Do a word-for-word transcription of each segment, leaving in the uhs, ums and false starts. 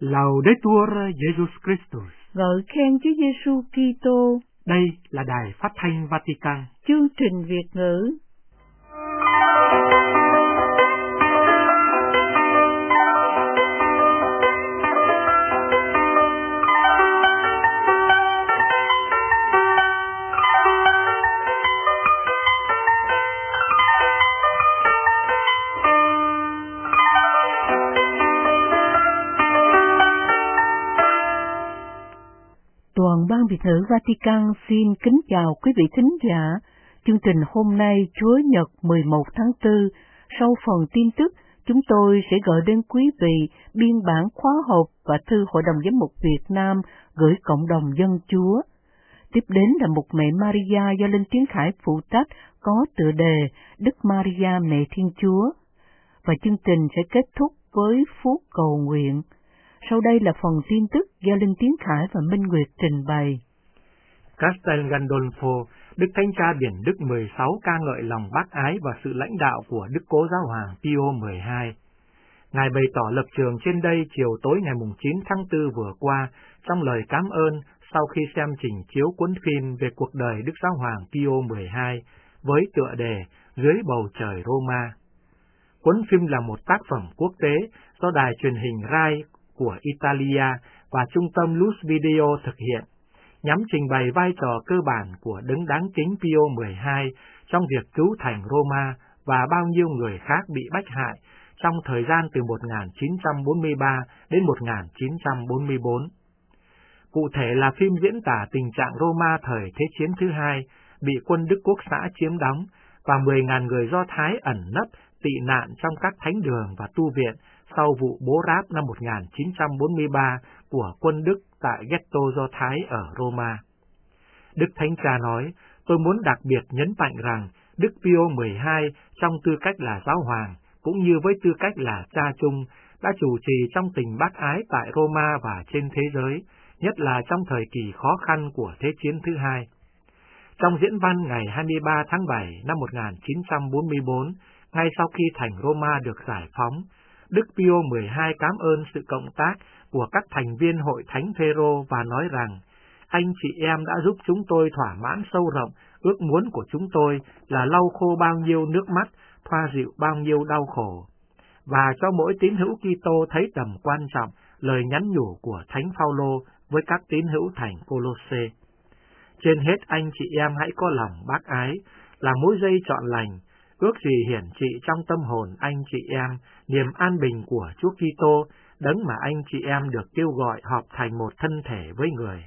Laudetur Jesus Christus. Ngợi khen Chúa Giêsu Kitô. Đây là Đài Phát thanh Vatican. Chương trình Việt ngữ. Toàn ban Việt ngữ Vatican xin kính chào quý vị thính giả. Chương trình hôm nay Chúa Nhật mười một tháng tư, sau phần tin tức, chúng tôi sẽ gửi đến quý vị biên bản khóa học và thư Hội đồng Giám mục Việt Nam gửi cộng đồng dân Chúa. Tiếp đến là mục Mẹ Maria do Linh Tiến Khải phụ trách có tựa đề Đức Maria Mẹ Thiên Chúa. Và chương trình sẽ kết thúc với phút cầu nguyện. Sau đây là phần tin tức do Linh Tiến Khải và Minh Nguyệt trình bày. Castel Gandolfo, Đức Thánh Cha Biển Đức mười sáu ca ngợi lòng bác ái và sự lãnh đạo của Đức Cố Giáo Hoàng Pio mười hai. Ngài bày tỏ lập trường trên đây chiều tối ngày chín tháng tư vừa qua trong lời cảm ơn sau khi xem trình chiếu cuốn phim về cuộc đời Đức Giáo Hoàng Pio mười hai với tựa đề Dưới bầu trời Roma. Cuốn phim là một tác phẩm quốc tế do đài truyền hình Rai của Italia và trung tâm Lux Video thực hiện, nhằm trình bày vai trò cơ bản của đấng đáng kính Pio mười hai trong việc cứu thành Roma và bao nhiêu người khác bị bách hại trong thời gian từ một nghìn chín trăm bốn mươi ba đến một nghìn chín trăm bốn mươi bốn. Cụ thể là phim diễn tả tình trạng Roma thời Thế chiến thứ hai bị quân Đức Quốc xã chiếm đóng và mười nghìn người Do Thái ẩn nấp tị nạn trong các thánh đường và tu viện sau vụ bố ráp năm một nghìn chín trăm bốn mươi ba của quân Đức tại ghetto Do Thái ở Roma. Đức Thánh Cha nói, tôi muốn đặc biệt nhấn mạnh rằng Đức Pio mười hai trong tư cách là giáo hoàng, cũng như với tư cách là cha chung, đã chủ trì trong tình bác ái tại Roma và trên thế giới, nhất là trong thời kỳ khó khăn của Thế chiến thứ hai. Trong diễn văn ngày hai mươi ba tháng bảy năm một nghìn chín trăm bốn mươi bốn, ngay sau khi thành Roma được giải phóng, Đức Pio mười hai cảm ơn sự cộng tác của các thành viên Hội Thánh Phêrô và nói rằng, anh chị em đã giúp chúng tôi thỏa mãn sâu rộng ước muốn của chúng tôi là lau khô bao nhiêu nước mắt, thoa dịu bao nhiêu đau khổ, và cho mỗi tín hữu Kitô thấy tầm quan trọng lời nhắn nhủ của Thánh Phaolô với các tín hữu thành Cô-lô-sê. Trên hết anh chị em hãy có lòng bác ái, là mối dây trọn lành, ước gì hiển trị trong tâm hồn anh chị em niềm an bình của Chúa Kitô, đấng mà anh chị em được kêu gọi họp thành một thân thể với người.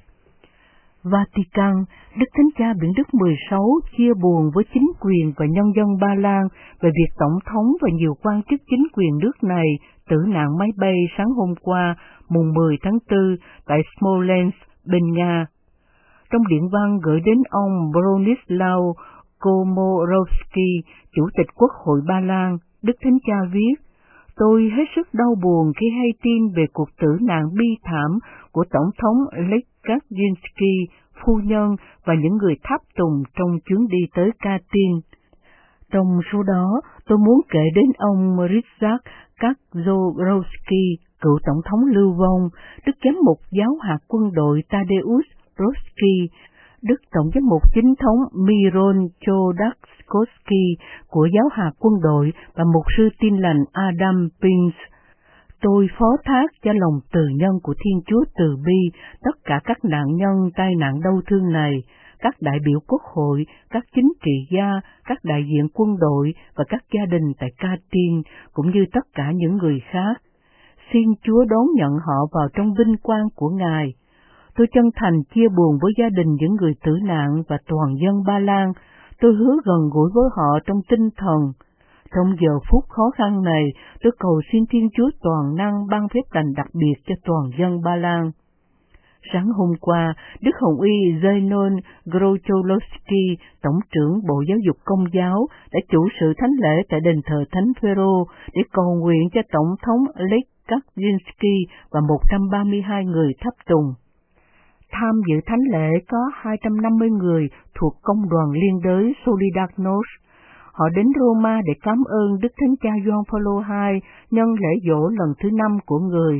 Vatican, Đức Thánh Cha Biển Đức mười sáu chia buồn với chính quyền và nhân dân Ba Lan về việc Tổng thống và nhiều quan chức chính quyền nước này tử nạn máy bay sáng hôm qua, mùng mười tháng tư, tại Smolensk, bên Nga. Trong điện văn gửi đến ông Bronislaw Komorowski, Chủ tịch Quốc hội Ba Lan, Đức Thánh Cha viết, tôi hết sức đau buồn khi hay tin về cuộc tử nạn bi thảm của Tổng thống Lech Kaczynski, phu nhân và những người tháp tùng trong chuyến đi tới Katyn. Trong số đó, tôi muốn kể đến ông Ryszard Kaczorowski, cựu Tổng thống lưu vong, Đức Giám mục Giáo hạt quân đội Tadeusz Roski, Đức Tổng giám mục chính thống Miron Chodakowski của Giáo hạt quân đội và mục sư Tin lành Adam Prince. Tôi phó thác cho lòng từ nhân của Thiên Chúa từ bi tất cả các nạn nhân tai nạn đau thương này, các đại biểu quốc hội, các chính trị gia, các đại diện quân đội và các gia đình tại Katyn, cũng như tất cả những người khác. Xin Chúa đón nhận họ vào trong vinh quang của Ngài. Tôi chân thành chia buồn với gia đình những người tử nạn và toàn dân Ba Lan. Tôi hứa gần gũi với họ trong tinh thần. Trong giờ phút khó khăn này, tôi cầu xin Thiên Chúa toàn năng ban phép lành đặc biệt cho toàn dân Ba Lan. Sáng hôm qua, Đức Hồng Y Zenon Grocholowski, Tổng trưởng Bộ Giáo dục Công giáo, đã chủ sự thánh lễ tại đền thờ Thánh Phêrô để cầu nguyện cho Tổng thống Lech Kaczynski và một trăm ba mươi hai người tháp tùng. Tham dự thánh lễ có hai trăm năm mươi người thuộc công đoàn liên đới Solidarność. Họ đến Roma để cảm ơn Đức Thánh Cha Gioan Phaolô hai nhân lễ giỗ lần thứ năm của người.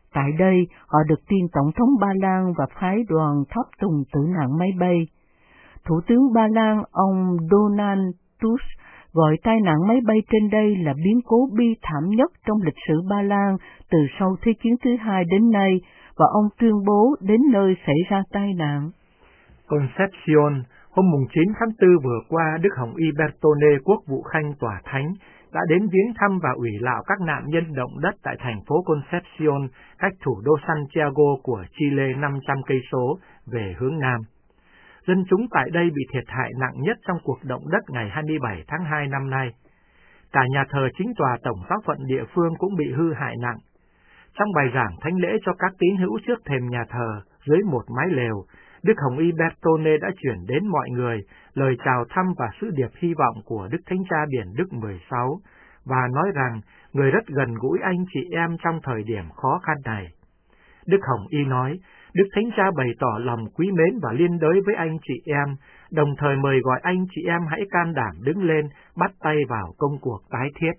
Tại đây, họ được tin Tổng thống Ba Lan và phái đoàn tháp tùng tử nạn máy bay. Thủ tướng Ba Lan ông Donald Tusk gọi tai nạn máy bay trên đây là biến cố bi thảm nhất trong lịch sử Ba Lan từ sau Thế chiến thứ hai đến nay, và ông tuyên bố đến nơi xảy ra tai nạn. Concepcion, hôm chín tháng tư vừa qua, Đức Hồng Y Bertone, quốc vụ khanh tòa thánh, đã đến viếng thăm và ủy lạo các nạn nhân động đất tại thành phố Concepcion, cách thủ đô Santiago của Chile năm trăm cây số về hướng nam. Dân chúng tại đây bị thiệt hại nặng nhất trong cuộc động đất ngày hai mươi bảy tháng hai năm nay. Cả nhà thờ chính tòa tổng giáo phận địa phương cũng bị hư hại nặng. Trong bài giảng thánh lễ cho các tín hữu trước thềm nhà thờ, dưới một mái lều, Đức Hồng Y Bertone đã chuyển đến mọi người lời chào thăm và sứ điệp hy vọng của Đức Thánh Cha Biển Đức mười sáu, và nói rằng người rất gần gũi anh chị em trong thời điểm khó khăn này. Đức Hồng Y nói, Đức Thánh Cha bày tỏ lòng quý mến và liên đới với anh chị em, đồng thời mời gọi anh chị em hãy can đảm đứng lên, bắt tay vào công cuộc tái thiết.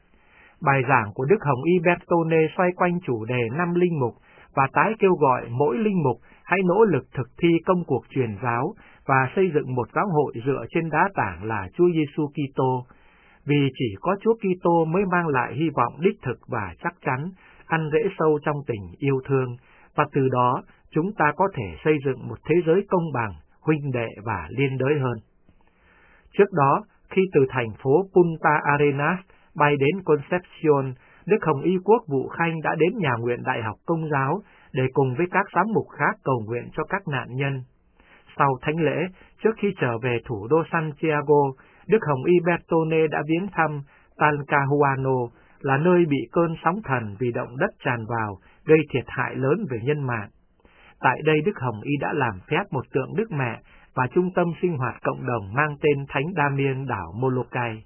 Bài giảng của Đức Hồng Y Bertone xoay quanh chủ đề năm linh mục và tái kêu gọi mỗi linh mục hãy nỗ lực thực thi công cuộc truyền giáo và xây dựng một giáo hội dựa trên đá tảng là Chúa Giêsu Kitô, vì chỉ có Chúa Kitô mới mang lại hy vọng đích thực và chắc chắn, ăn rễ sâu trong tình yêu thương, và từ đó chúng ta có thể xây dựng một thế giới công bằng, huynh đệ và liên đới hơn. Trước đó, khi từ thành phố Punta Arenas bay đến Concepcion, Đức Hồng Y quốc vụ khanh đã đến nhà nguyện Đại học Công giáo để cùng với các giám mục khác cầu nguyện cho các nạn nhân. Sau thánh lễ, trước khi trở về thủ đô Santiago, Đức Hồng Y Bertone đã viếng thăm Talcahuano, là nơi bị cơn sóng thần vì động đất tràn vào, gây thiệt hại lớn về nhân mạng. Tại đây Đức Hồng Y đã làm phép một tượng Đức Mẹ và trung tâm sinh hoạt cộng đồng mang tên Thánh Damien đảo Molokai.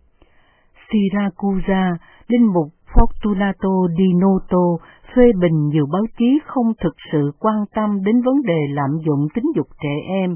Siracusa, linh mục Fortunato Di Noto phê bình nhiều báo chí không thực sự quan tâm đến vấn đề lạm dụng tính dục trẻ em.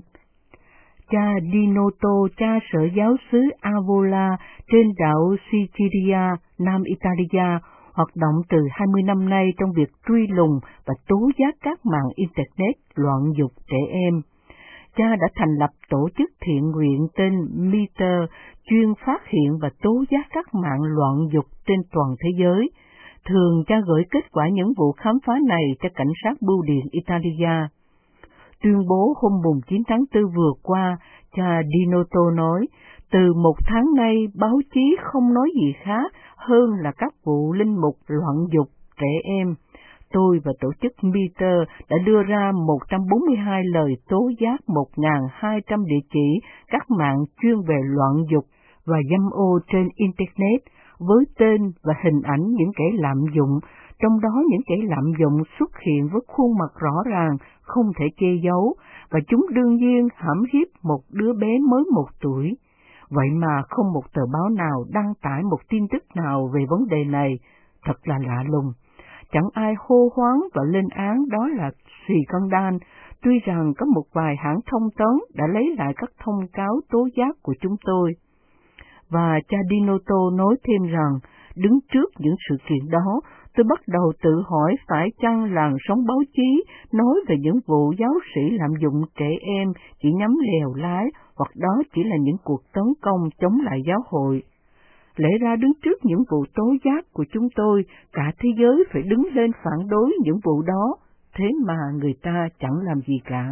Cha Di Noto, cha sở giáo xứ Avola trên đảo Sicilia, Nam Italia, hoạt động từ hai mươi năm nay trong việc truy lùng và tố giác các mạng Internet loạn dục trẻ em. Cha đã thành lập tổ chức thiện nguyện tên Meter, chuyên phát hiện và tố giác các mạng loạn dục trên toàn thế giới. Thường cha gửi kết quả những vụ khám phá này cho cảnh sát bưu điện Italia. Tuyên bố hôm chín tháng tư vừa qua, cha Di Noto nói, từ một tháng nay báo chí không nói gì khác hơn là các vụ linh mục loạn dục trẻ em. Tôi và tổ chức Meter đã đưa ra một trăm bốn mươi hai lời tố giác một nghìn hai trăm địa chỉ các mạng chuyên về loạn dục và dâm ô trên Internet, với tên và hình ảnh những kẻ lạm dụng, trong đó những kẻ lạm dụng xuất hiện với khuôn mặt rõ ràng, không thể che giấu, và chúng đương nhiên hãm hiếp một đứa bé mới một tuổi. Vậy mà không một tờ báo nào đăng tải một tin tức nào về vấn đề này, thật là lạ lùng. Chẳng ai hô hoán và lên án đó là scandal, tuy rằng có một vài hãng thông tấn đã lấy lại các thông cáo tố giác của chúng tôi. Và cha Di Noto nói thêm rằng, đứng trước những sự kiện đó, tôi bắt đầu tự hỏi phải chăng làn sóng báo chí nói về những vụ giáo sĩ lạm dụng trẻ em chỉ nhắm lèo lái, hoặc đó chỉ là những cuộc tấn công chống lại giáo hội. Lẽ ra đứng trước những vụ tố giác của chúng tôi, cả thế giới phải đứng lên phản đối những vụ đó, thế mà người ta chẳng làm gì cả.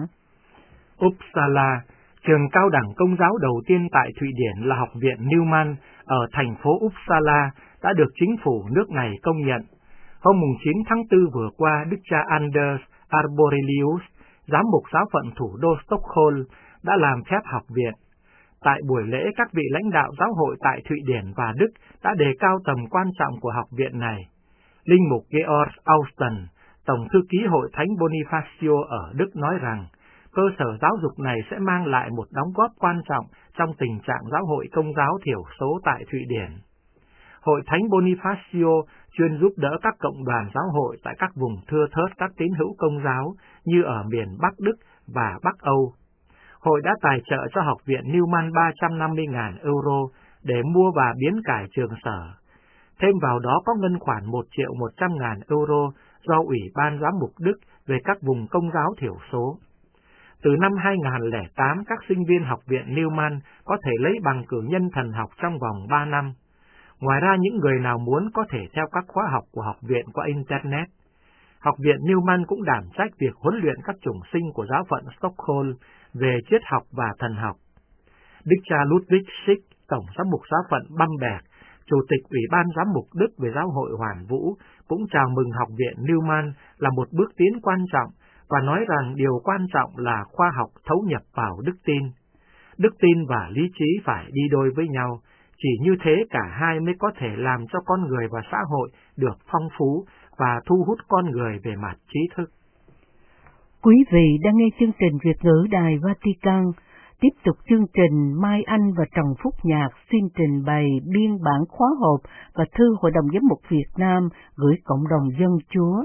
Uppsala, trường cao đẳng công giáo đầu tiên tại Thụy Điển là Học viện Newman ở thành phố Uppsala đã được chính phủ nước này công nhận. Hôm chín tháng tư vừa qua, Đức cha Anders Arborelius, giám mục giáo phận thủ đô Stockholm, đã làm phép học viện. Tại buổi lễ, các vị lãnh đạo giáo hội tại Thụy Điển và Đức đã đề cao tầm quan trọng của học viện này. Linh mục Georg Austin, Tổng thư ký hội Thánh Bonifacio ở Đức nói rằng, cơ sở giáo dục này sẽ mang lại một đóng góp quan trọng trong tình trạng giáo hội công giáo thiểu số tại Thụy Điển. Hội Thánh Bonifacio chuyên giúp đỡ các cộng đoàn giáo hội tại các vùng thưa thớt các tín hữu công giáo như ở miền Bắc Đức và Bắc Âu. Hội đã tài trợ cho Học viện Newman ba trăm năm mươi nghìn euro để mua và biến cải trường sở. Thêm vào đó có ngân khoản một triệu một trăm nghìn euro do Ủy ban Giám mục Đức về các vùng Công giáo thiểu số. Từ năm hai nghìn không trăm lẻ tám, các sinh viên Học viện Newman có thể lấy bằng cử nhân thần học trong vòng ba năm. Ngoài ra, những người nào muốn có thể theo các khóa học của học viện qua Internet. Học viện Newman cũng đảm trách việc huấn luyện các chủng sinh của giáo phận Stockholm về triết học và thần học. Đức cha Ludwig Schick, Tổng giám mục giáo phận Bamberg, Chủ tịch Ủy ban Giám mục Đức về Giáo hội Hoàn Vũ, cũng chào mừng Học viện Newman là một bước tiến quan trọng và nói rằng điều quan trọng là khoa học thấu nhập vào đức tin. Đức tin và lý trí phải đi đôi với nhau, chỉ như thế cả hai mới có thể làm cho con người và xã hội được phong phú và thu hút con người về mặt trí thức. Quý vị đang nghe chương trình Việt ngữ Đài Vatican. Tiếp tục chương trình, Mai Anh và Trần Phúc Nhạc xin trình bày biên bản khóa họp và thư Hội đồng Giám mục Việt Nam gửi cộng đồng dân Chúa.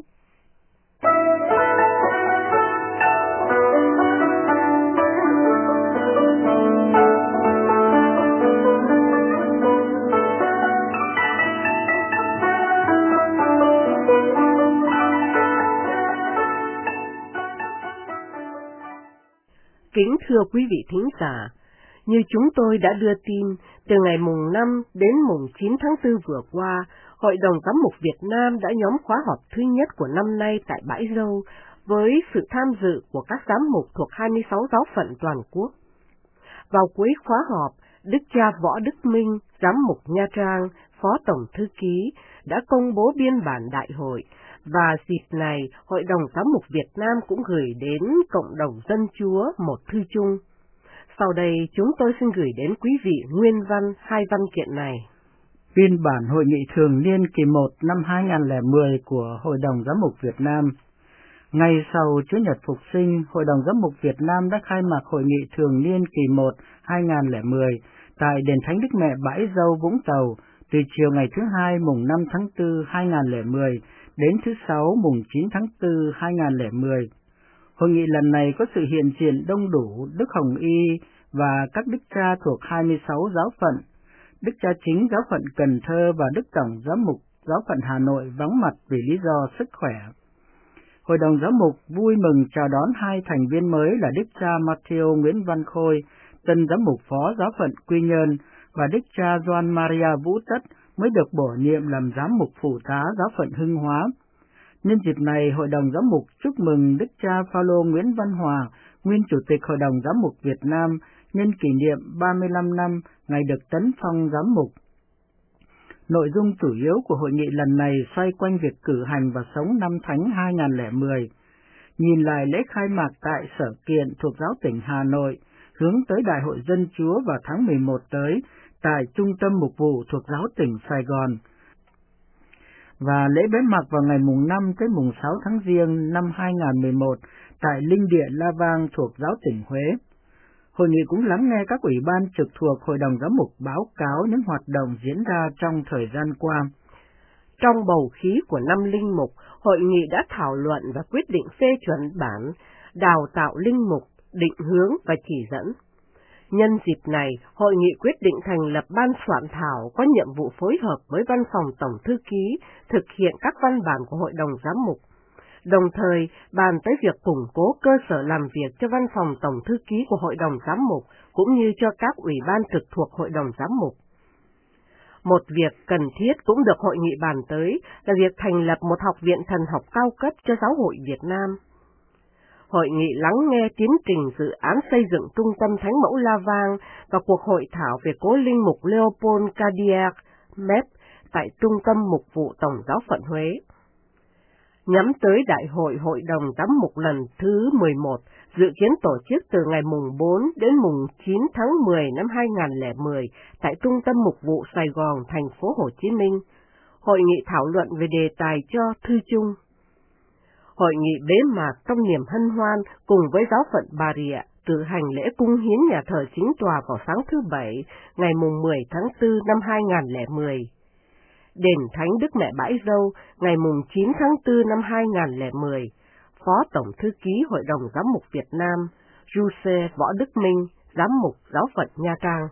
Kính thưa quý vị thính giả, như chúng tôi đã đưa tin, từ ngày mùng năm đến mùng chín tháng tư vừa qua, Hội đồng Giám mục Việt Nam đã nhóm khóa họp thứ nhất của năm nay tại Bãi Dâu, với sự tham dự của các giám mục thuộc hai mươi sáu giáo phận toàn quốc. Vào cuối khóa họp, Đức cha Võ Đức Minh, giám mục Nha Trang, Phó Tổng Thư ký, đã công bố biên bản đại hội, và dịp này, Hội đồng Giám mục Việt Nam cũng gửi đến cộng đồng dân Chúa một thư chung. Sau đây, chúng tôi xin gửi đến quý vị nguyên văn hai văn kiện này. Biên bản Hội nghị thường niên kỳ một năm hai nghìn không trăm lẻ mười của Hội đồng Giám mục Việt Nam. Ngay sau Chúa Nhật Phục sinh, Hội đồng Giám mục Việt Nam đã khai mạc Hội nghị thường niên kỳ một hai nghìn không trăm lẻ mười tại Đền Thánh Đức Mẹ Bãi Dâu, Vũng Tàu, từ chiều ngày thứ hai mùng năm tháng tư hai nghìn không trăm lẻ mười đến thứ sáu mùng chín tháng tư hai nghìn không trăm lẻ mười. Hội nghị lần này có sự hiện diện đông đủ Đức Hồng Y và các đức cha thuộc hai mươi sáu giáo phận. Đức cha chính giáo phận Cần Thơ và Đức Tổng giám mục giáo phận Hà Nội vắng mặt vì lý do sức khỏe. Hội đồng giám mục vui mừng chào đón hai thành viên mới là Đức cha Matthew Nguyễn Văn Khôi, tân giám mục phó giáo phận Quy Nhơn, và Đức cha Gioan Maria Vũ Tất mới được bổ nhiệm làm giám mục phụ tá giáo phận Hưng Hóa. Nhân dịp này, Hội đồng giám mục chúc mừng Đức cha Phaolô Nguyễn Văn Hòa, nguyên Chủ tịch Hội đồng giám mục Việt Nam, nhân kỷ niệm ba mươi lăm năm ngày được tấn phong giám mục. Nội dung chủ yếu của hội nghị lần này xoay quanh việc cử hành và sống năm Thánh hai nghìn không trăm lẻ mười. Nhìn lại lễ khai mạc tại Sở Kiện thuộc giáo tỉnh Hà Nội, hướng tới Đại hội Dân Chúa vào tháng mười một tới tại Trung tâm Mục vụ thuộc giáo tỉnh Sài Gòn, và lễ bế mạc vào ngày mùng năm tới mùng sáu tháng Giêng năm hai nghìn không trăm mười một tại Linh Địa La Vang thuộc giáo tỉnh Huế. Hội nghị cũng lắng nghe các ủy ban trực thuộc Hội đồng Giám mục báo cáo những hoạt động diễn ra trong thời gian qua. Trong bầu khí của năm linh mục, hội nghị đã thảo luận và quyết định phê chuẩn bản đào tạo linh mục, định hướng và chỉ dẫn. Nhân dịp này, hội nghị quyết định thành lập ban soạn thảo có nhiệm vụ phối hợp với Văn phòng Tổng Thư ký thực hiện các văn bản của Hội đồng Giám mục. Đồng thời, bàn tới việc củng cố cơ sở làm việc cho Văn phòng Tổng Thư ký của Hội đồng Giám mục, cũng như cho các ủy ban trực thuộc Hội đồng Giám mục. Một việc cần thiết cũng được hội nghị bàn tới là việc thành lập một học viện thần học cao cấp cho Giáo hội Việt Nam. Hội nghị lắng nghe tiến trình dự án xây dựng Trung tâm Thánh mẫu La Vang và cuộc hội thảo về cố linh mục Leopold Cadillac Mep tại Trung tâm Mục vụ Tổng giáo phận Huế. Nhắm tới Đại hội Hội đồng Giám mục lần thứ mười một, dự kiến tổ chức từ ngày mùng bốn đến mùng chín tháng mười năm hai nghìn không trăm lẻ mười tại Trung tâm Mục vụ Sài Gòn, thành phố Hồ Chí Minh. Hội nghị thảo luận về đề tài cho thư chung. Hội nghị bế mạc trong niềm hân hoan cùng với giáo phận Bà Rịa cử hành lễ cung hiến nhà thờ chính tòa vào sáng thứ Bảy, ngày mùng mười tháng tư năm hai nghìn không trăm lẻ mười. Đền Thánh Đức Mẹ Bãi Dâu, ngày mùng chín tháng tư năm hai nghìn không trăm lẻ mười. Phó Tổng Thư ký Hội đồng Giám mục Việt Nam, Giuse Võ Đức Minh, Giám mục giáo phận Nha Trang.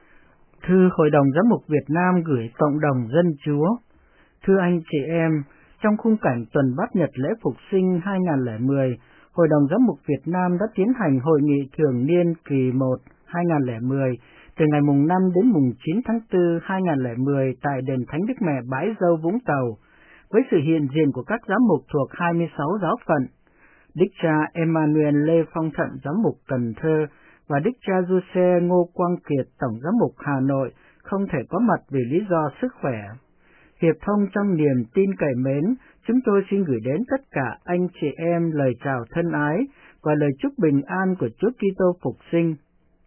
Thư Hội đồng Giám mục Việt Nam gửi cộng đồng dân Chúa. Thưa anh chị em, Trong khung cảnh tuần bát nhật lễ Phục sinh hai nghìn không trăm lẻ mười, Hội đồng Giám mục Việt Nam đã tiến hành hội nghị thường niên kỳ một hai nghìn không trăm lẻ mười từ ngày mùng năm đến mùng chín tháng tư hai nghìn không trăm lẻ mười tại đền Thánh Đức Mẹ Bái Dâu, Vũng Tàu, với sự hiện diện của các giám mục thuộc hai mươi sáu giáo phận. Đức cha Emmanuel Lê Phong Thận, giám mục Cần Thơ, và Đức cha Giuse Ngô Quang Kiệt, tổng giám mục Hà Nội, không thể có mặt vì lý do sức khỏe. Hiệp thông trong niềm tin cậy mến, chúng tôi xin gửi đến tất cả anh chị em lời chào thân ái và lời chúc bình an của Chúa Kitô Phục Sinh.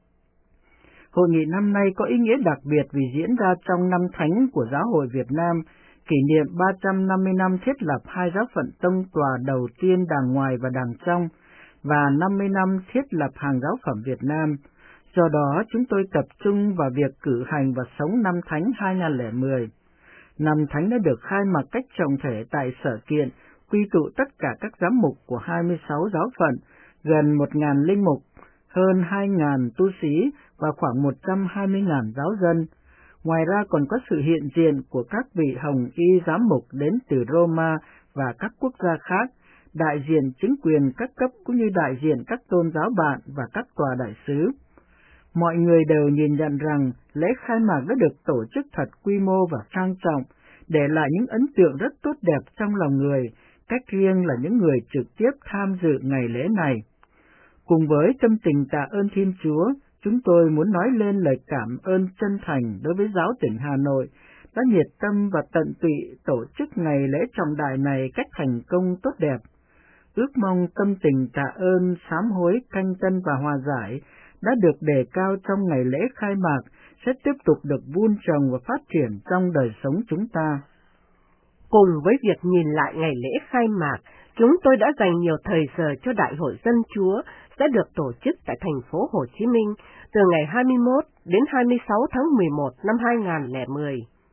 Hội nghị năm nay có ý nghĩa đặc biệt vì diễn ra trong năm thánh của Giáo hội Việt Nam, kỷ niệm ba trăm năm mươi năm thiết lập hai giáo phận tông tòa đầu tiên đàng ngoài và đàng trong, và năm mươi năm thiết lập hàng giáo phẩm Việt Nam. Do đó, chúng tôi tập trung vào việc cử hành và sống năm thánh hai nghìn không trăm lẻ mười. Năm thánh đã được khai mạc cách trọng thể tại Sở Kiện, quy tụ tất cả các giám mục của hai mươi sáu giáo phận, gần một nghìn linh mục, hơn hai nghìn tu sĩ và khoảng một trăm hai mươi nghìn giáo dân. Ngoài ra còn có sự hiện diện của các vị hồng y giám mục đến từ Roma và các quốc gia khác, đại diện chính quyền các cấp cũng như đại diện các tôn giáo bạn và các tòa đại sứ. Mọi người đều nhìn nhận rằng lễ khai mạc đã được tổ chức thật quy mô và trang trọng, để lại những ấn tượng rất tốt đẹp trong lòng người, cách riêng là những người trực tiếp tham dự ngày lễ này. Cùng với tâm tình tạ ơn Thiên Chúa, chúng tôi muốn nói lên lời cảm ơn chân thành đối với Giáo tỉnh Hà Nội đã nhiệt tâm và tận tụy tổ chức ngày lễ trọng đại này cách thành công tốt đẹp. Ước mong tâm tình tạ ơn, sám hối, canh tân và hòa giải đã được đề cao trong ngày lễ khai mạc sẽ tiếp tục được vun trồng và phát triển trong đời sống chúng ta. Cùng với việc nhìn lại ngày lễ khai mạc, chúng tôi đã dành nhiều thời giờ cho Đại hội Dân Chúa sẽ được tổ chức tại thành phố Hồ Chí Minh từ ngày hai mươi mốt đến hai mươi sáu tháng mười một năm hai nghìn không trăm lẻ mười.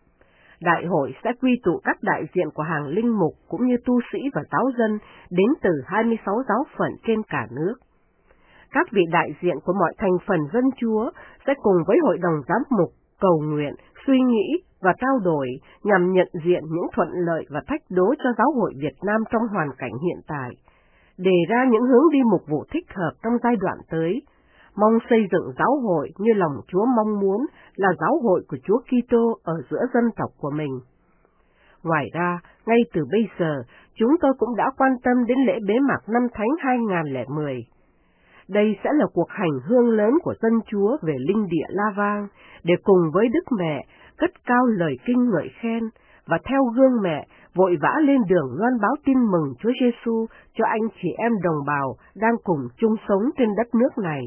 Đại hội sẽ quy tụ các đại diện của hàng linh mục cũng như tu sĩ và giáo dân đến từ hai mươi sáu giáo phận trên cả nước. Các vị đại diện của mọi thành phần dân Chúa sẽ cùng với Hội đồng Giám mục cầu nguyện, suy nghĩ và trao đổi nhằm nhận diện những thuận lợi và thách đố cho Giáo hội Việt Nam trong hoàn cảnh hiện tại, đề ra những hướng đi mục vụ thích hợp trong giai đoạn tới, mong xây dựng giáo hội như lòng Chúa mong muốn là giáo hội của Chúa Kitô ở giữa dân tộc của mình. Ngoài ra, ngay từ bây giờ, chúng tôi cũng đã quan tâm đến lễ bế mạc năm thánh hai nghìn không trăm lẻ mười. Đây sẽ là cuộc hành hương lớn của dân Chúa về linh địa La Vang, để cùng với Đức Mẹ cất cao lời kinh ngợi khen và theo gương mẹ vội vã lên đường loan báo tin mừng Chúa Giêsu cho anh chị em đồng bào đang cùng chung sống trên đất nước này.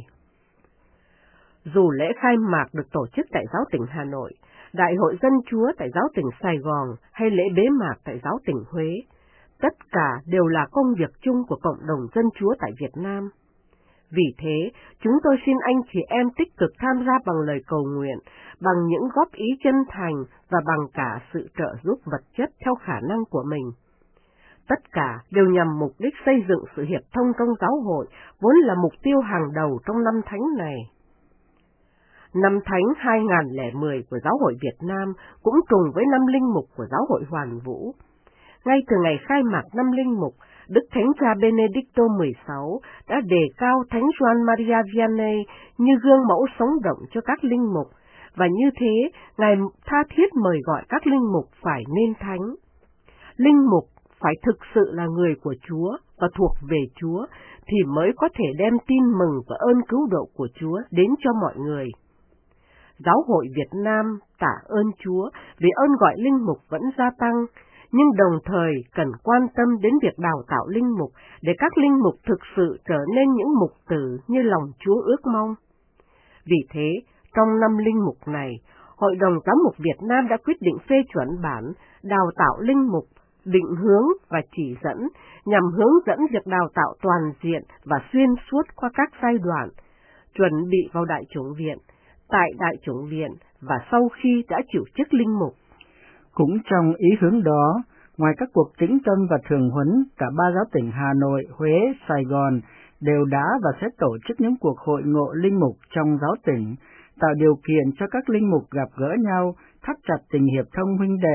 Dù lễ khai mạc được tổ chức tại Giáo tỉnh Hà Nội, Đại hội Dân Chúa tại Giáo tỉnh Sài Gòn hay lễ bế mạc tại Giáo tỉnh Huế, tất cả đều là công việc chung của cộng đồng dân Chúa tại Việt Nam. Vì thế, chúng tôi xin anh chị em tích cực tham gia bằng lời cầu nguyện, bằng những góp ý chân thành và bằng cả sự trợ giúp vật chất theo khả năng của mình. Tất cả đều nhằm mục đích xây dựng sự hiệp thông trong giáo hội, vốn là mục tiêu hàng đầu trong năm thánh này. Năm thánh hai nghìn không trăm lẻ mười của Giáo hội Việt Nam cũng trùng với năm linh mục của Giáo hội Hoàn Vũ. Ngay từ ngày khai mạc năm linh mục, Đức Thánh Cha Benedicto mười sáu đã đề cao Thánh Gioan Maria Vianney như gương mẫu sống động cho các linh mục, và như thế, Ngài tha thiết mời gọi các linh mục phải nên thánh. Linh mục phải thực sự là người của Chúa và thuộc về Chúa, thì mới có thể đem tin mừng và ơn cứu độ của Chúa đến cho mọi người. Giáo hội Việt Nam tạ ơn Chúa vì ơn gọi linh mục vẫn gia tăng, nhưng đồng thời cần quan tâm đến việc đào tạo linh mục để các linh mục thực sự trở nên những mục tử như lòng Chúa ước mong. Vì thế, trong năm linh mục này, Hội đồng Giám mục Việt Nam đã quyết định phê chuẩn bản đào tạo linh mục, định hướng và chỉ dẫn nhằm hướng dẫn việc đào tạo toàn diện và xuyên suốt qua các giai đoạn, chuẩn bị vào Đại chủng viện, tại Đại chủng viện và sau khi đã chịu chức linh mục. Cũng trong ý hướng đó, ngoài các cuộc tĩnh tâm và thường huấn, cả ba giáo tỉnh Hà Nội, Huế, Sài Gòn đều đã và sẽ tổ chức những cuộc hội ngộ linh mục trong giáo tỉnh, tạo điều kiện cho các linh mục gặp gỡ nhau, thắt chặt tình hiệp thông huynh đệ,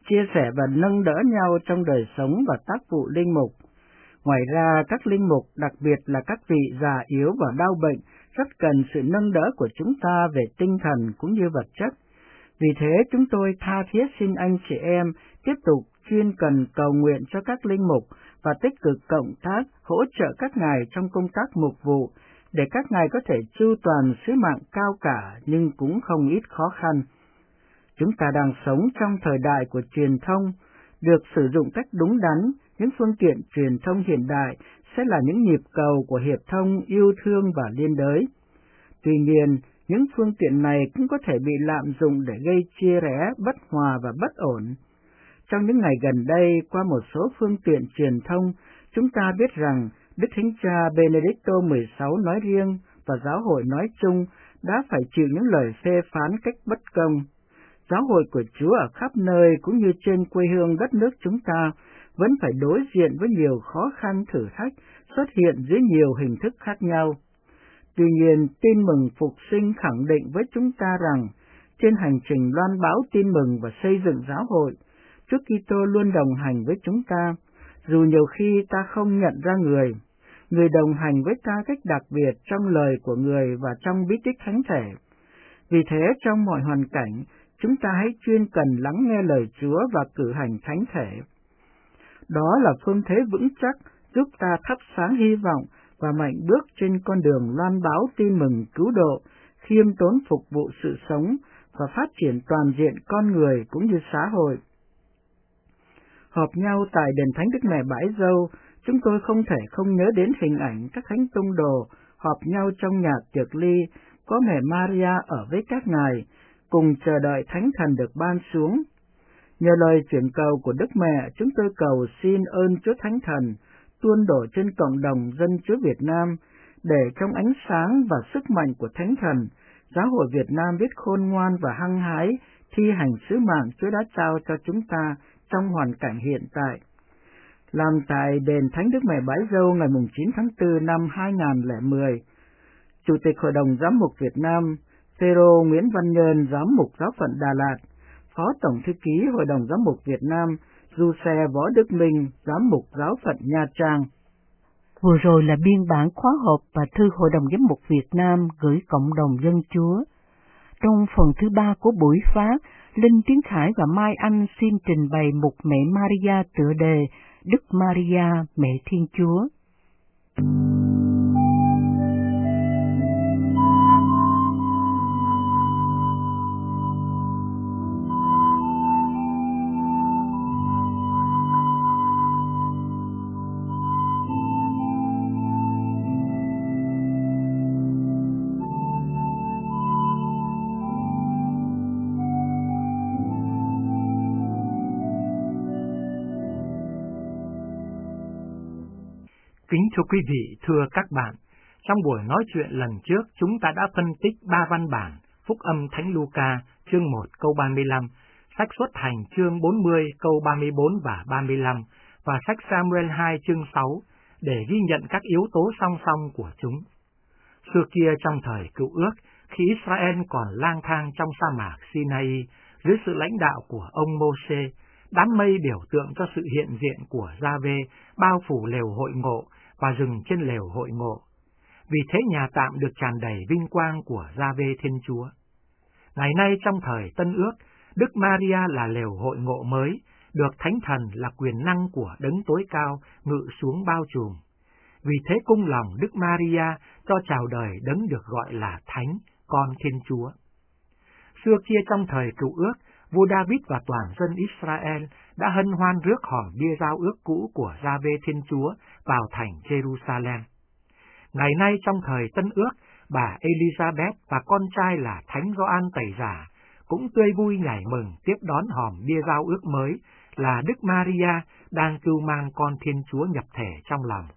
chia sẻ và nâng đỡ nhau trong đời sống và tác vụ linh mục. Ngoài ra, các linh mục, đặc biệt là các vị già yếu và đau bệnh, rất cần sự nâng đỡ của chúng ta về tinh thần cũng như vật chất. Vì thế, chúng tôi tha thiết xin anh chị em tiếp tục chuyên cần cầu nguyện cho các linh mục và tích cực cộng tác, hỗ trợ các ngài trong công tác mục vụ, để các ngài có thể chu toàn sứ mạng cao cả nhưng cũng không ít khó khăn. Chúng ta đang sống trong thời đại của truyền thông, được sử dụng cách đúng đắn, những phương tiện truyền thông hiện đại sẽ là những nhịp cầu của hiệp thông yêu thương và liên đới. Tuy nhiên, những phương tiện này cũng có thể bị lạm dụng để gây chia rẽ, bất hòa và bất ổn. Trong những ngày gần đây, qua một số phương tiện truyền thông, chúng ta biết rằng Đức Thánh Cha Benedicto mười sáu nói riêng và giáo hội nói chung đã phải chịu những lời phê phán cách bất công. Giáo hội của Chúa ở khắp nơi cũng như trên quê hương đất nước chúng ta vẫn phải đối diện với nhiều khó khăn thử thách xuất hiện dưới nhiều hình thức khác nhau. Tuy nhiên, tin mừng phục sinh khẳng định với chúng ta rằng trên hành trình loan báo tin mừng và xây dựng giáo hội, Chúa Kitô luôn đồng hành với chúng ta, dù nhiều khi ta không nhận ra người. Người đồng hành với ta cách đặc biệt trong lời của người và trong bí tích thánh thể. Vì thế, trong mọi hoàn cảnh, chúng ta hãy chuyên cần lắng nghe lời Chúa và cử hành thánh thể. Đó là phương thế vững chắc giúp ta thắp sáng hy vọng và mạnh bước trên con đường loan báo tin mừng cứu độ, khiêm tốn phục vụ sự sống và phát triển toàn diện con người cũng như xã hội. Họp nhau tại đền Thánh Đức Mẹ Bãi Dâu, chúng tôi không thể không nhớ đến hình ảnh các thánh tông đồ họp nhau trong nhà tiệc ly, có mẹ Maria ở với các ngài, cùng chờ đợi Thánh Thần được ban xuống. Nhờ lời chuyển cầu của Đức Mẹ, chúng tôi cầu xin ơn Chúa Thánh Thần tuôn đổ trên cộng đồng dân Chúa Việt Nam, để trong ánh sáng và sức mạnh của Thánh Thần, Giáo hội Việt Nam biết khôn ngoan và hăng hái thi hành sứ mạng Chúa đã trao cho chúng ta trong hoàn cảnh hiện tại. Làm tại đền Thánh Đức Mẹ Bãi Dâu ngày chín tháng tư năm hai nghìn không trăm lẻ mười, Chủ tịch Hội đồng Giám mục Việt Nam Phêrô Nguyễn Văn Nhơn, Giám mục Giáo phận Đà Lạt, Phó Tổng Thư ký Hội đồng Giám mục Việt Nam Du Xe Võ Đức Minh, Giám mục Giáo phận Nha Trang. Vừa rồi là biên bản khóa họp và thư Hội đồng Giám mục Việt Nam gửi cộng đồng dân Chúa. Trong phần thứ ba của buổi phát, Linh Tiến Khải và Mai Anh xin trình bày mục Mẹ Maria tựa đề Đức Maria, Mẹ Thiên Chúa. Kính thưa quý vị, thưa các bạn, trong buổi nói chuyện lần trước chúng ta đã phân tích ba văn bản Phúc âm Thánh Luca chương một câu ba mươi lăm, sách Xuất Hành chương bốn mươi câu ba mươi bốn và ba mươi lăm và sách Samuel hai chương sáu để ghi nhận các yếu tố song song của chúng. Xưa kia trong thời Cựu Ước, khi Israel còn lang thang trong sa mạc Sinai dưới sự lãnh đạo của ông Mô-sê, đám mây biểu tượng cho sự hiện diện của Gia-vê bao phủ lều hội ngộ và dừng trên lều hội ngộ. Vì thế nhà tạm được tràn đầy vinh quang của Gia-vê Thiên Chúa. Ngày nay trong thời Tân Ước, Đức Maria là lều hội ngộ mới, được Thánh Thần là quyền năng của Đấng Tối Cao ngự xuống bao trùm. Vì thế cung lòng Đức Maria cho chào đời Đấng được gọi là Thánh, Con Thiên Chúa. Xưa kia trong thời Cựu Ước, vua David và toàn dân Israel đã hân hoan rước hòm bia giao ước cũ của Gia-vê Thiên Chúa vào thành Jerusalem. Ngày nay trong thời Tân Ước, bà Elizabeth và con trai là Thánh Gioan Tẩy Giả cũng tươi vui nhảy mừng tiếp đón hòm bia giao ước mới là Đức Maria đang cưu mang con Thiên Chúa nhập thể trong lòng.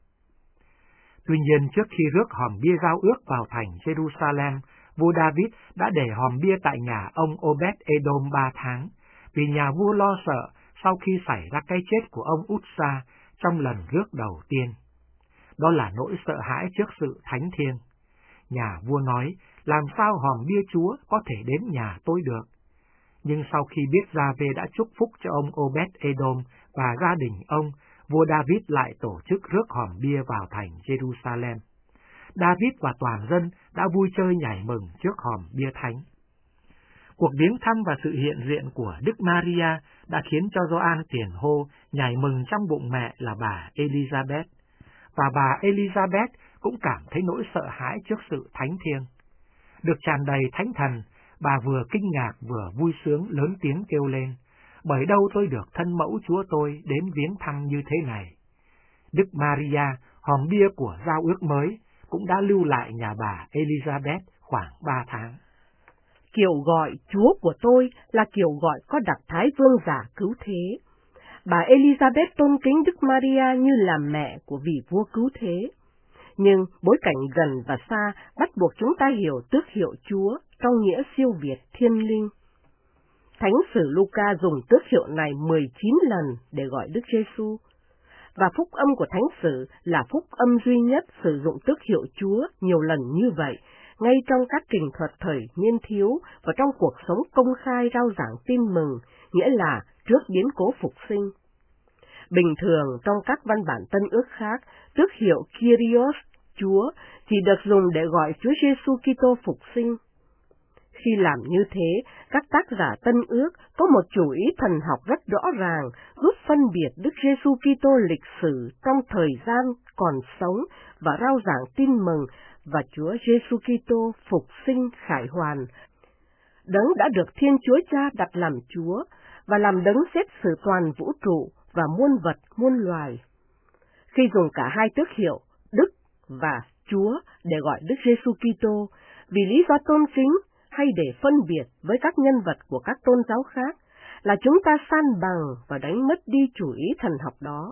Tuy nhiên trước khi rước hòm bia giao ước vào thành Jerusalem, vua David đã để hòm bia tại nhà ông Obed-Edom ba tháng, vì nhà vua lo sợ sau khi xảy ra cái chết của ông Út-sa trong lần rước đầu tiên. Đó là nỗi sợ hãi trước sự thánh thiêng. Nhà vua nói, làm sao hòm bia Chúa có thể đến nhà tôi được? Nhưng sau khi biết Gia-vê đã chúc phúc cho ông Obed-Edom và gia đình ông, vua David lại tổ chức rước hòm bia vào thành Jerusalem. David và toàn dân đã vui chơi nhảy mừng trước hòm bia thánh. Cuộc viếng thăm và sự hiện diện của Đức Maria đã khiến cho Gioan tiền hô nhảy mừng trong bụng mẹ là bà Elizabeth, và bà Elizabeth cũng cảm thấy nỗi sợ hãi trước sự thánh thiêng. Được tràn đầy thánh thần, bà vừa kinh ngạc vừa vui sướng lớn tiếng kêu lên, bởi đâu tôi được thân mẫu Chúa tôi đến viếng thăm như thế này. Đức Maria, hòm bia của giao ước mới, cũng đã lưu lại nhà bà Elizabeth khoảng ba tháng. Kiểu gọi Chúa của tôi là kiểu gọi có đặc thái vương giả cứu thế. Bà Elizabeth tôn kính Đức Maria như là mẹ của vị vua cứu thế. Nhưng bối cảnh gần và xa bắt buộc chúng ta hiểu tước hiệu Chúa trong nghĩa siêu việt thiên linh. Thánh sử Luca dùng tước hiệu này mười chín lần để gọi Đức Giêsu, và phúc âm của thánh sử là phúc âm duy nhất sử dụng tước hiệu Chúa nhiều lần như vậy, ngay trong các trình thuật thời niên thiếu và trong cuộc sống công khai rao giảng tin mừng, nghĩa là trước biến cố phục sinh. Bình thường trong các văn bản Tân Ước khác, tước hiệu Kyrios, Chúa, chỉ được dùng để gọi Chúa Giêsu Kitô phục sinh. Khi làm như thế, các tác giả Tân Ước có một chủ ý thần học rất rõ ràng, giúp phân biệt Đức Giêsu Kitô lịch sử trong thời gian còn sống và rao giảng tin mừng và Chúa Giêsu Kitô phục sinh khải hoàn, đấng đã được Thiên Chúa Cha đặt làm Chúa và làm đấng xét xử toàn vũ trụ và muôn vật muôn loài. Khi dùng cả hai tước hiệu Đức và Chúa để gọi Đức Giêsu Kitô vì lý do tôn kính hay để phân biệt với các nhân vật của các tôn giáo khác, là chúng ta san bằng và đánh mất đi chủ ý thần học đó.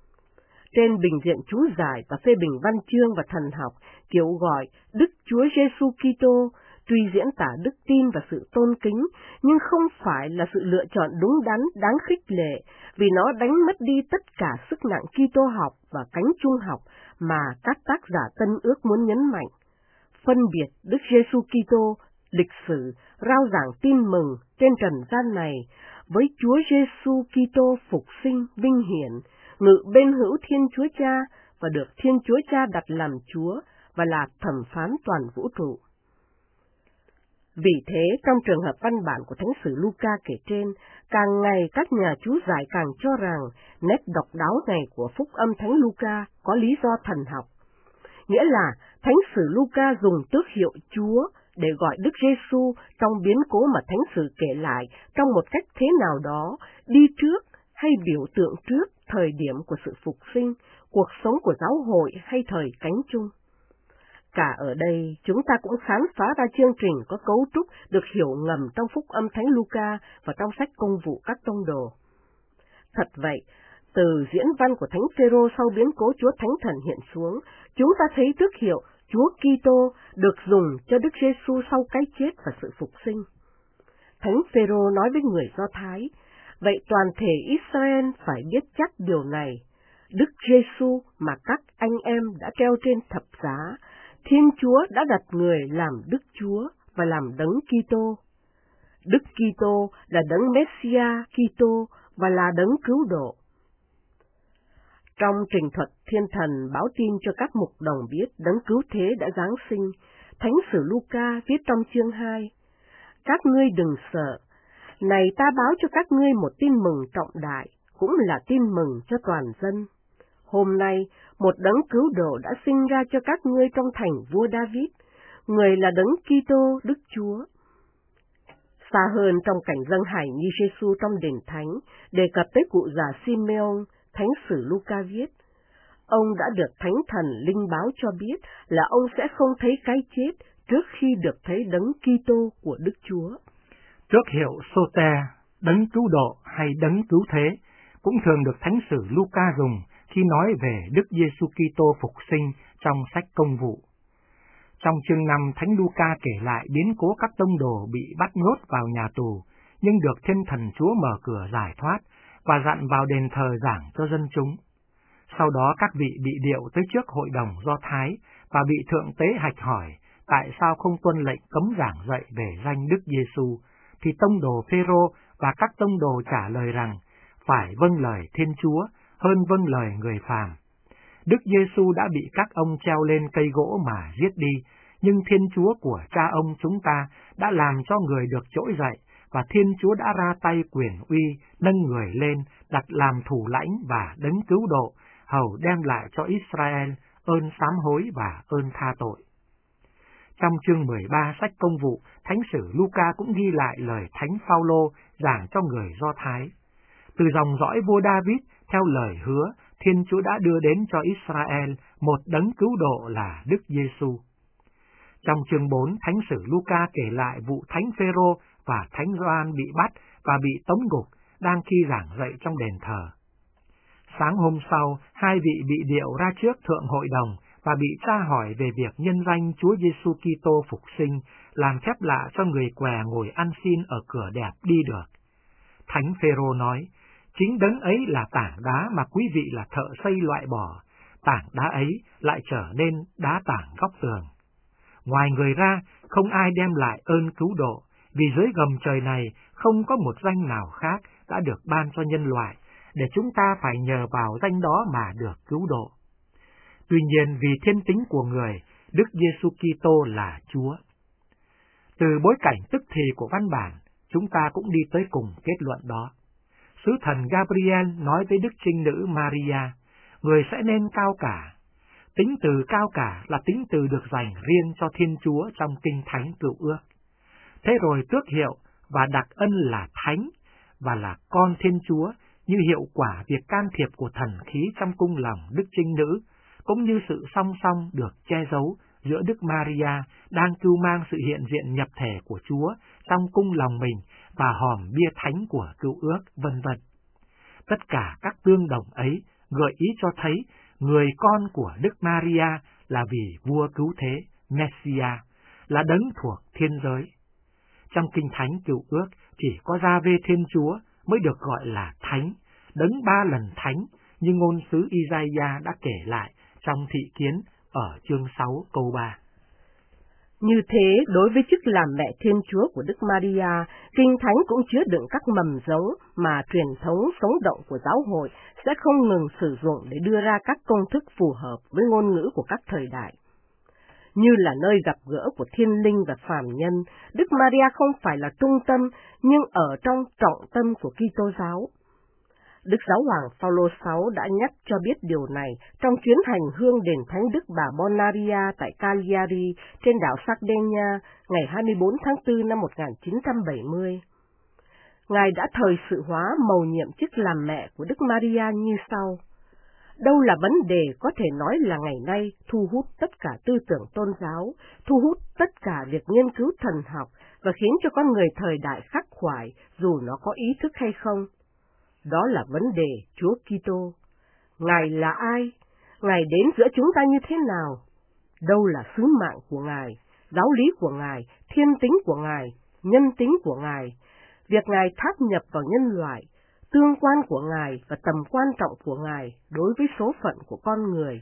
Trên bình diện chú giải và phê bình văn chương và thần học, kiểu gọi Đức Chúa Giêsu Kitô tuy diễn tả đức tin và sự tôn kính, nhưng không phải là sự lựa chọn đúng đắn, đáng khích lệ, vì nó đánh mất đi tất cả sức nặng Kitô học và cánh trung học mà các tác giả Tân Ước muốn nhấn mạnh. Phân biệt Đức Giêsu Kitô lịch sử rao giảng tin mừng trên trần gian này với Chúa Giêsu Kitô phục sinh vinh hiển, ngự bên hữu Thiên Chúa Cha và được Thiên Chúa Cha đặt làm Chúa và là thẩm phán toàn vũ trụ. Vì thế, trong trường hợp văn bản của Thánh sử Luca kể trên, càng ngày các nhà chú giải càng cho rằng nét độc đáo này của phúc âm Thánh Luca có lý do thần học. Nghĩa là Thánh sử Luca dùng tước hiệu Chúa để gọi Đức Giêsu trong biến cố mà Thánh sử kể lại trong một cách thế nào đó, đi trước hay biểu tượng trước thời điểm của sự phục sinh, cuộc sống của giáo hội hay thời cánh chung. Cả ở đây, chúng ta cũng khám phá ra chương trình có cấu trúc được hiểu ngầm trong phúc âm Thánh Luca và trong sách Công vụ các tông đồ. Thật vậy, từ diễn văn của Thánh Phêrô sau biến cố Chúa Thánh Thần hiện xuống, chúng ta thấy tước hiệu Chúa Kitô được dùng cho Đức Giêsu sau cái chết và sự phục sinh. Thánh Phêrô nói với người Do Thái, vậy toàn thể Israel phải biết chắc điều này, Đức Giêsu mà các anh em đã treo trên thập giá, Thiên Chúa đã đặt người làm Đức Chúa và làm đấng Kitô. Đức Kitô là đấng Messia Kitô và là đấng cứu độ. Trong trình thuật thiên thần báo tin cho các mục đồng biết đấng cứu thế đã giáng sinh, Thánh sử Luca viết trong chương hai, các ngươi đừng sợ, này ta báo cho các ngươi một tin mừng trọng đại, cũng là tin mừng cho toàn dân. Hôm nay, một đấng cứu độ đã sinh ra cho các ngươi trong thành vua David, người là đấng Kitô Đức Chúa. Xa hơn trong cảnh dâng hài nhi Giêsu trong đền thánh, đề cập tới cụ già Simeon, Thánh sử Luca viết, ông đã được Thánh Thần linh báo cho biết là ông sẽ không thấy cái chết trước khi được thấy đấng Kitô của Đức Chúa. Tước hiệu Soter, đấng cứu độ hay đấng cứu thế, cũng thường được Thánh sử Luca dùng khi nói về Đức Giêsu Kitô phục sinh trong sách Công vụ. Trong chương năm, Thánh Luca kể lại biến cố các tông đồ bị bắt nhốt vào nhà tù, nhưng được Thiên Thần Chúa mở cửa giải thoát và dặn vào đền thờ giảng cho dân chúng. Sau đó các vị bị điệu tới trước hội đồng Do Thái và bị thượng tế hạch hỏi tại sao không tuân lệnh cấm giảng dạy về danh Đức Giêsu, thì tông đồ Phêrô và các tông đồ trả lời rằng phải vâng lời Thiên Chúa hơn vâng lời người phàm. Đức Giêsu đã bị các ông treo lên cây gỗ mà giết đi, nhưng Thiên Chúa của cha ông chúng ta đã làm cho người được trỗi dậy, và Thiên Chúa đã ra tay quyền uy, nâng người lên, đặt làm thủ lãnh và đấng cứu độ, hầu đem lại cho Israel ơn sám hối và ơn tha tội. Trong chương mười ba sách Công vụ, Thánh sử Luca cũng ghi lại lời Thánh Phaolô giảng cho người Do Thái. Từ dòng dõi vua David, theo lời hứa, Thiên Chúa đã đưa đến cho Israel một đấng cứu độ là Đức Giêsu. Trong chương bốn, Thánh sử Luca kể lại vụ Thánh Phêrô và Thánh Gioan bị bắt và bị tống ngục đang khi giảng dạy trong đền thờ. Sáng hôm sau, hai vị bị điệu ra trước thượng hội đồng và bị tra hỏi về việc nhân danh Chúa Giêsu Kitô phục sinh, làm phép lạ cho người què ngồi ăn xin ở cửa đẹp đi được. Thánh Phêrô nói, chính đấng ấy là tảng đá mà quý vị là thợ xây loại bỏ, tảng đá ấy lại trở nên đá tảng góc tường. Ngoài người ra, không ai đem lại ơn cứu độ, vì dưới gầm trời này không có một danh nào khác đã được ban cho nhân loại, để chúng ta phải nhờ vào danh đó mà được cứu độ. Tuy nhiên, vì thiên tính của người, Đức Giêsu Kitô là Chúa. Từ bối cảnh tức thì của văn bản, chúng ta cũng đi tới cùng kết luận đó. Sứ thần Gabriel nói với Đức Trinh Nữ Maria, người sẽ nên cao cả. Tính từ cao cả là tính từ được dành riêng cho Thiên Chúa trong Kinh Thánh Cựu Ước. Thế rồi tước hiệu và đặc ân là Thánh và là con Thiên Chúa như hiệu quả việc can thiệp của thần khí trong cung lòng Đức Trinh Nữ, cũng như sự song song được che giấu giữa Đức Maria đang cưu mang sự hiện diện nhập thể của Chúa trong cung lòng mình và hòm bia thánh của Cựu Ước, vân vân. Tất cả các tương đồng ấy gợi ý cho thấy người con của Đức Maria là vì vua cứu thế, Messiah, là đấng thuộc thiên giới. Trong Kinh Thánh Cựu Ước, chỉ có Gia-vê Thiên Chúa mới được gọi là Thánh, đấng ba lần Thánh, như ngôn sứ Isaiah đã kể lại trong thị kiến ở chương sáu câu ba. Như thế, đối với chức làm mẹ Thiên Chúa của Đức Maria, Kinh Thánh cũng chứa đựng các mầm giống mà truyền thống sống động của giáo hội sẽ không ngừng sử dụng để đưa ra các công thức phù hợp với ngôn ngữ của các thời đại. Như là nơi gặp gỡ của thiên linh và phàm nhân, Đức Maria không phải là trung tâm, nhưng ở trong trọng tâm của Kitô giáo. Đức Giáo hoàng Phaolô sáu đã nhắc cho biết điều này trong chuyến hành hương đền Thánh Đức Bà Bonaria tại Cagliari trên đảo Sardegna ngày hai mươi bốn tháng tư năm một nghìn chín trăm bảy mươi. Ngài đã thời sự hóa mầu nhiệm chức làm mẹ của Đức Maria như sau. Đâu là vấn đề có thể nói là ngày nay thu hút tất cả tư tưởng tôn giáo, thu hút tất cả việc nghiên cứu thần học và khiến cho con người thời đại khắc khoải dù nó có ý thức hay không. Đó là vấn đề Chúa Kitô. Ngài là ai? Ngài đến giữa chúng ta như thế nào? Đâu là sứ mạng của Ngài, giáo lý của Ngài, thiên tính của Ngài, nhân tính của Ngài, việc Ngài tháp nhập vào nhân loại, tương quan của Ngài và tầm quan trọng của Ngài đối với số phận của con người.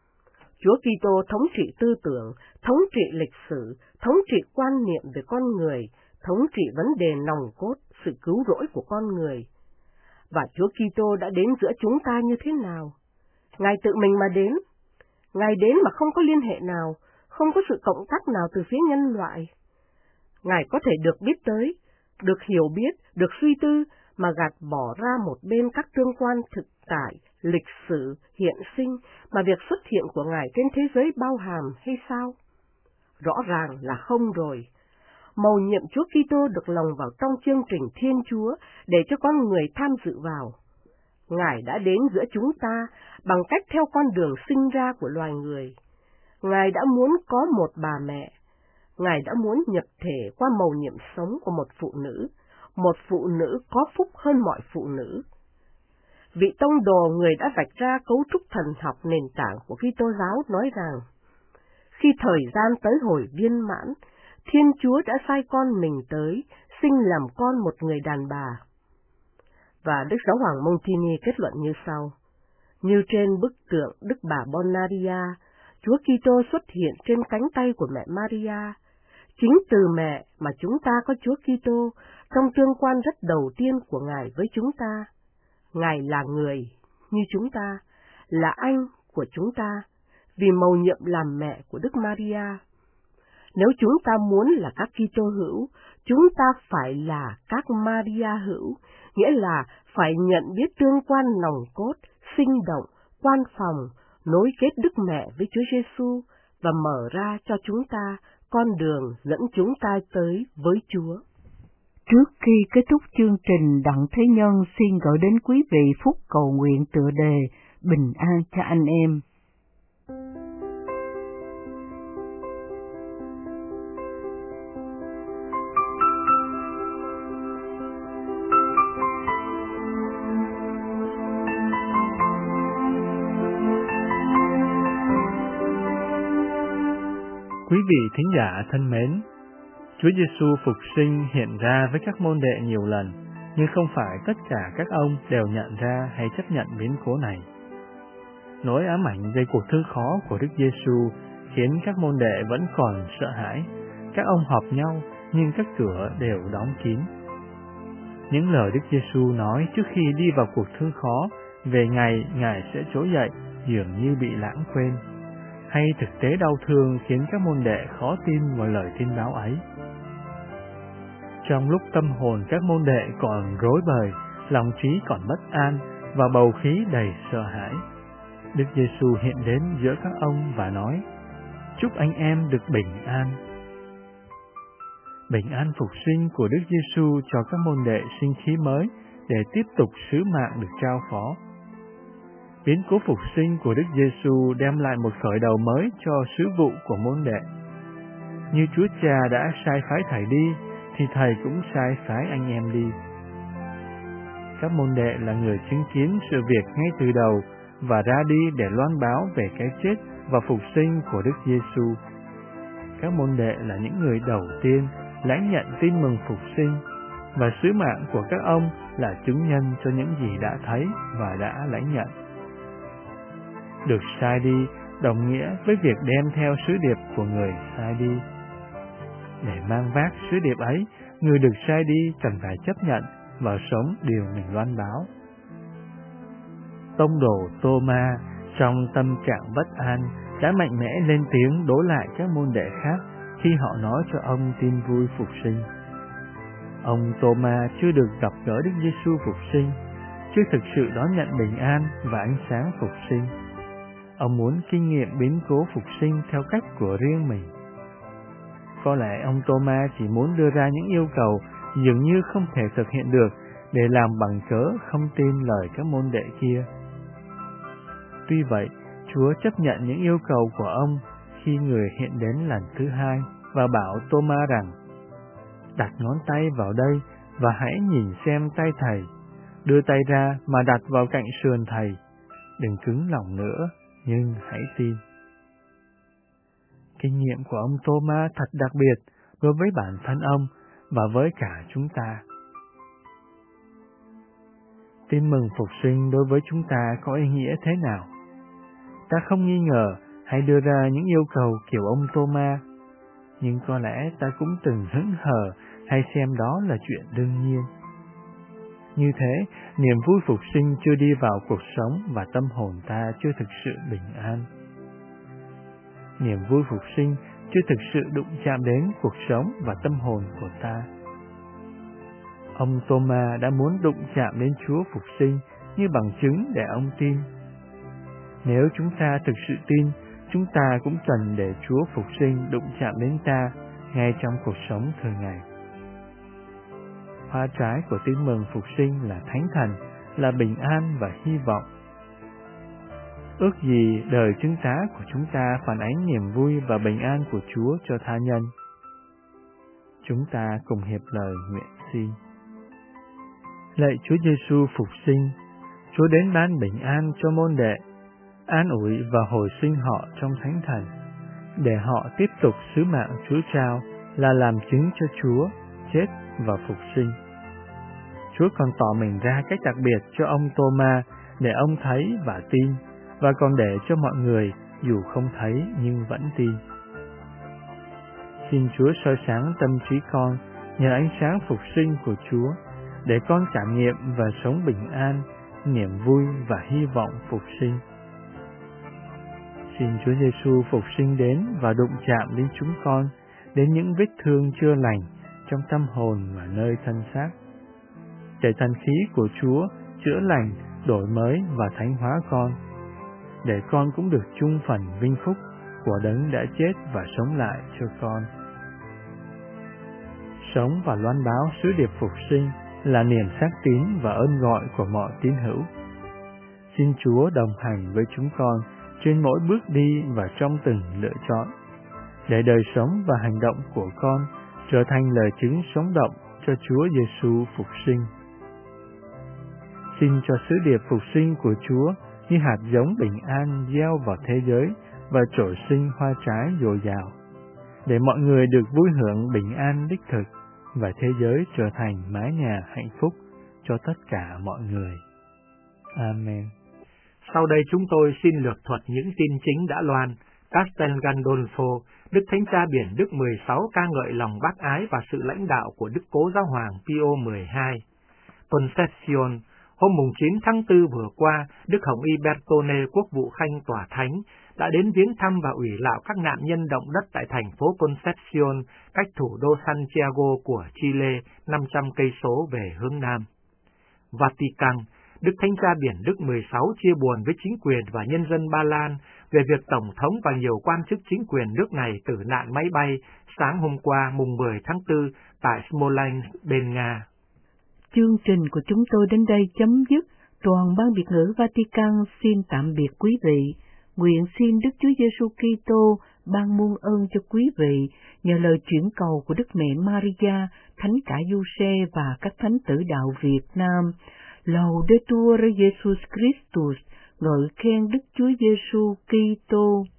Chúa Kitô thống trị tư tưởng, thống trị lịch sử, thống trị quan niệm về con người, thống trị vấn đề nòng cốt, sự cứu rỗi của con người. Và Chúa Kitô đã đến giữa chúng ta như thế nào? Ngài tự mình mà đến. Ngài đến mà không có liên hệ nào, không có sự cộng tác nào từ phía nhân loại. Ngài có thể được biết tới, được hiểu biết, được suy tư, mà gạt bỏ ra một bên các tương quan thực tại, lịch sử, hiện sinh, mà việc xuất hiện của Ngài trên thế giới bao hàm hay sao? Rõ ràng là không rồi. Mầu nhiệm Chúa Kitô được lồng vào trong chương trình Thiên Chúa để cho con người tham dự vào. Ngài đã đến giữa chúng ta bằng cách theo con đường sinh ra của loài người. Ngài đã muốn có một bà mẹ. Ngài đã muốn nhập thể qua mầu nhiệm sống của một phụ nữ, một phụ nữ có phúc hơn mọi phụ nữ. Vị tông đồ người đã vạch ra cấu trúc thần học nền tảng của Kitô giáo nói rằng, khi thời gian tới hồi viên mãn, Thiên Chúa đã sai con mình tới, sinh làm con một người đàn bà. Và Đức Giáo hoàng Montini kết luận như sau. Như trên bức tượng Đức Bà Bonaria, Chúa Kitô xuất hiện trên cánh tay của mẹ Maria. Chính từ mẹ mà chúng ta có Chúa Kitô, trong tương quan rất đầu tiên của Ngài với chúng ta. Ngài là người như chúng ta, là anh của chúng ta, vì mầu nhiệm làm mẹ của Đức Maria. Nếu chúng ta muốn là các Kitô hữu, chúng ta phải là các Maria hữu, nghĩa là phải nhận biết tương quan nòng cốt, sinh động, quan phòng, nối kết Đức Mẹ với Chúa Giêsu và mở ra cho chúng ta con đường dẫn chúng ta tới với Chúa. Trước khi kết thúc chương trình, Đặng Thế Nhân xin gửi đến quý vị phút cầu nguyện tựa đề Bình an cho anh em. Quý vị thính giả thân mến, Chúa Giêsu phục sinh hiện ra với các môn đệ nhiều lần, nhưng không phải tất cả các ông đều nhận ra hay chấp nhận biến cố này. Nỗi ám ảnh về cuộc thương khó của Đức Giêsu khiến các môn đệ vẫn còn sợ hãi. Các ông họp nhau nhưng các cửa đều đóng kín. Những lời Đức Giêsu nói trước khi đi vào cuộc thương khó về ngày Ngài sẽ trỗi dậy dường như bị lãng quên, hay thực tế đau thương khiến các môn đệ khó tin vào lời tin báo ấy. Trong lúc tâm hồn các môn đệ còn rối bời, lòng trí còn bất an và bầu khí đầy sợ hãi, Đức Giêsu hiện đến giữa các ông và nói: "Chúc anh em được bình an." Bình an phục sinh của Đức Giêsu cho các môn đệ sinh khí mới để tiếp tục sứ mạng được trao phó. Biến cố phục sinh của Đức Giêsu đem lại một khởi đầu mới cho sứ vụ của môn đệ. Như Chúa Cha đã sai phái Thầy đi, thì Thầy cũng sai phái anh em đi. Các môn đệ là người chứng kiến sự việc ngay từ đầu và ra đi để loan báo về cái chết và phục sinh của Đức Giêsu. Các môn đệ là những người đầu tiên lãnh nhận tin mừng phục sinh, và sứ mạng của các ông là chứng nhân cho những gì đã thấy và đã lãnh nhận. Được sai đi đồng nghĩa với việc đem theo sứ điệp của người sai đi. Để mang vác sứ điệp ấy, người được sai đi cần phải chấp nhận và sống điều mình loan báo. Tông đồ Tô-ma trong tâm trạng bất an đã mạnh mẽ lên tiếng đối lại các môn đệ khác khi họ nói cho ông tin vui phục sinh. Ông Tô-ma chưa được gặp gỡ Đức Giêsu phục sinh, chưa thực sự đón nhận bình an và ánh sáng phục sinh. Ông muốn kinh nghiệm biến cố phục sinh theo cách của riêng mình. Có lẽ ông Tô-ma chỉ muốn đưa ra những yêu cầu dường như không thể thực hiện được để làm bằng cớ không tin lời các môn đệ kia. Tuy vậy, Chúa chấp nhận những yêu cầu của ông khi người hiện đến lần thứ hai và bảo Tô-ma rằng: "Đặt ngón tay vào đây và hãy nhìn xem tay Thầy, đưa tay ra mà đặt vào cạnh sườn Thầy. Đừng cứng lòng nữa, nhưng hãy tin." Kinh nghiệm của ông Tô-ma thật đặc biệt đối với bản thân ông và với cả chúng ta. Tin mừng phục sinh đối với chúng ta có ý nghĩa thế nào? Ta không nghi ngờ hay đưa ra những yêu cầu kiểu ông Tô-ma, nhưng có lẽ ta cũng từng hững hờ hay xem đó là chuyện đương nhiên. Như thế, niềm vui phục sinh chưa đi vào cuộc sống và tâm hồn ta chưa thực sự bình an. Niềm vui phục sinh chưa thực sự đụng chạm đến cuộc sống và tâm hồn của ta. Ông Tô-ma đã muốn đụng chạm đến Chúa phục sinh như bằng chứng để ông tin. Nếu chúng ta thực sự tin, chúng ta cũng cần để Chúa phục sinh đụng chạm đến ta ngay trong cuộc sống thường ngày. Hoa trái của tin mừng phục sinh là thánh thần, là bình an và hy vọng. Ước gì đời chứng tá của chúng ta phản ánh niềm vui và bình an của Chúa cho tha nhân. Chúng ta cùng hiệp lời nguyện xin. Lạy Chúa Giêsu phục sinh, Chúa đến ban bình an cho môn đệ, an ủi và hồi sinh họ trong thánh thần, để họ tiếp tục sứ mạng Chúa trao là làm chứng cho Chúa, chết và phục sinh. Chúa còn tỏ mình ra cách đặc biệt cho ông Tô-ma để ông thấy và tin, và còn để cho mọi người dù không thấy nhưng vẫn tin. Xin Chúa soi sáng tâm trí con nhờ ánh sáng phục sinh của Chúa, để con cảm nghiệm và sống bình an, niềm vui và hy vọng phục sinh. Xin Chúa Giêsu phục sinh đến và đụng chạm đến chúng con, đến những vết thương chưa lành trong tâm hồn và nơi thân xác. Để thần khí của Chúa chữa lành, đổi mới và thánh hóa con, để con cũng được chung phần vinh phúc của Đấng đã chết và sống lại cho con. Sống và loan báo sứ điệp phục sinh là niềm xác tín và ơn gọi của mọi tín hữu. Xin Chúa đồng hành với chúng con trên mỗi bước đi và trong từng lựa chọn, để đời sống và hành động của con trở thành lời chứng sống động cho Chúa Giêsu phục sinh. Xin cho sứ điệp phục sinh của Chúa như hạt giống bình an gieo vào thế giới và trổ sinh hoa trái dồi dào, để mọi người được vui hưởng bình an đích thực và thế giới trở thành mái nhà hạnh phúc cho tất cả mọi người. Amen. Sau đây chúng tôi xin lược thuật những tin chính đã loan. Castel Gandolfo, Đức Thánh Cha Biển Đức mười sáu ca ngợi lòng bác ái và sự lãnh đạo của Đức Cố Giáo Hoàng Pio mười hai. Concepcion, hôm chín tháng tư vừa qua, Đức Hồng Y Bertone, Quốc vụ Khanh Tòa Thánh, đã đến viếng thăm và ủy lạo các nạn nhân động đất tại thành phố Concepcion, cách thủ đô Santiago của Chile năm trăm cây số về hướng nam. Vatican, Đức Thánh Cha Biển Đức mười sáu chia buồn với chính quyền và nhân dân Ba Lan về việc Tổng thống và nhiều quan chức chính quyền nước này tử nạn máy bay sáng hôm qua mùng mười tháng tư tại Smolensk bên Nga. Chương trình của chúng tôi đến đây chấm dứt. Toàn ban Việt ngữ Vatican xin tạm biệt quý vị. Nguyện xin Đức Chúa Giêsu Kitô ban muôn ơn cho quý vị nhờ lời chuyển cầu của Đức Mẹ Maria, Thánh Cả Giuse và các thánh tử đạo Việt Nam. Laudetur Jesus Christus, ngợi khen Đức Chúa Giêsu Kitô.